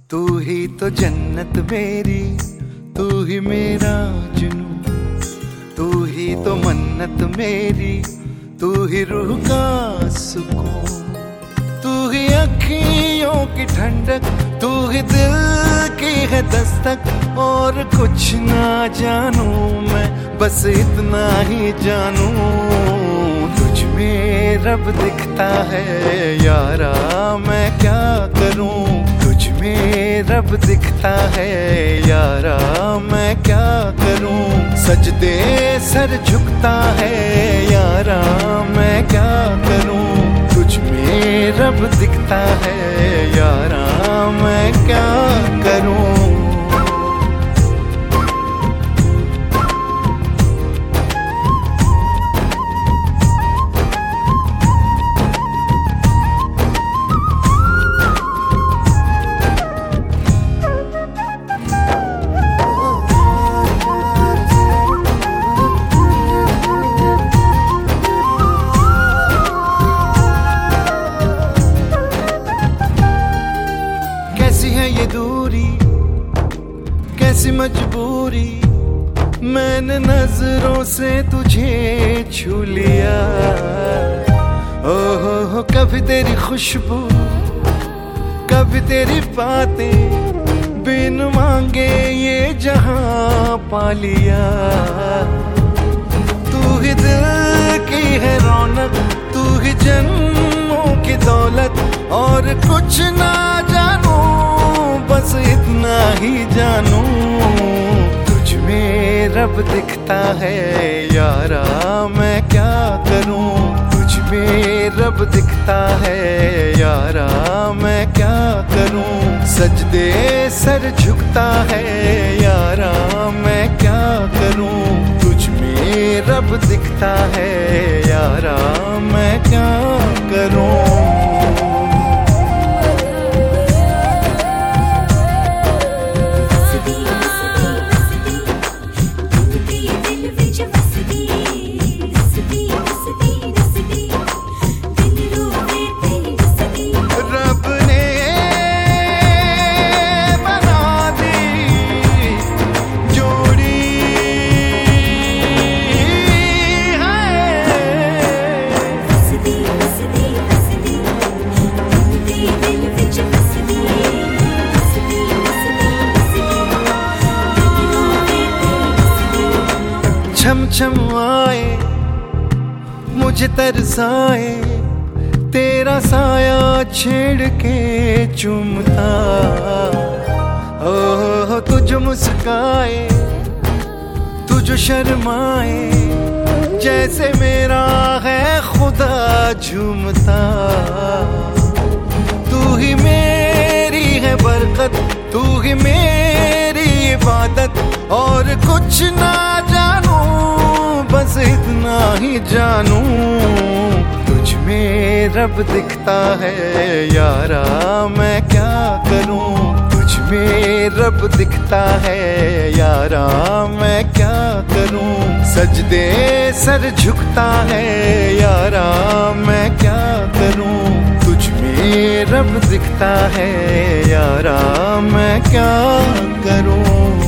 तू ही तो जन्नत मेरी, तू ही मेरा जुनून, तू ही तो मन्नत मेरी, तू ही रूह का सुकून, तू ही अखियों की ठंडक, तू ही दिल की है दस्तक। और कुछ ना जानू मैं, बस इतना ही जानू, तुझ में रब दिखता है यारा, मैं क्या करूं। तुझ में रब दिखता है यारा, मैं क्या करूं। सजदे सर झुकता है यारा, मैं क्या करूं। तुझ में रब दिखता है यारा, मैं क्या करूं। कैसी है ये दूरी, कैसी मजबूरी, मैंने नजरों से तुझे छू लिया। ओहो कभी तेरी खुशबू, कभी तेरी बातें, बिन मांगे ये जहां पा लिया। तू ही दिल की है रौनक, तू ही जन्मों की दौलत। और कुछ ना जानू, बस इतना ही जानू, तुझ में रब दिखता है यारा, मैं क्या करूं। तुझ में रब दिखता है यारा, मैं क्या करूं। सजदे सर झुकता है यारा, मैं क्या करूं। तुझ में रब दिखता है यारा, मैं क्या करूं। छम छम आए मुझे तरसाए, तेरा साया छेड़ के चूमता। ओह तुझ मुस्काए, तुझ शर्माए, जैसे मेरा है खुदा झूमता। तू ही मेरी है बरकत, तू ही मेरी इबादत। और कुछ ना जानू, बस इतना ही जानू, तुझ में रब दिखता है यारा, मैं क्या करूं। तुझ में रब दिखता है यारा, मैं क्या करूं। सजदे सर झुकता है यारा, मैं क्या करूं। तुझ में रब दिखता है यारा, मैं क्या करूं।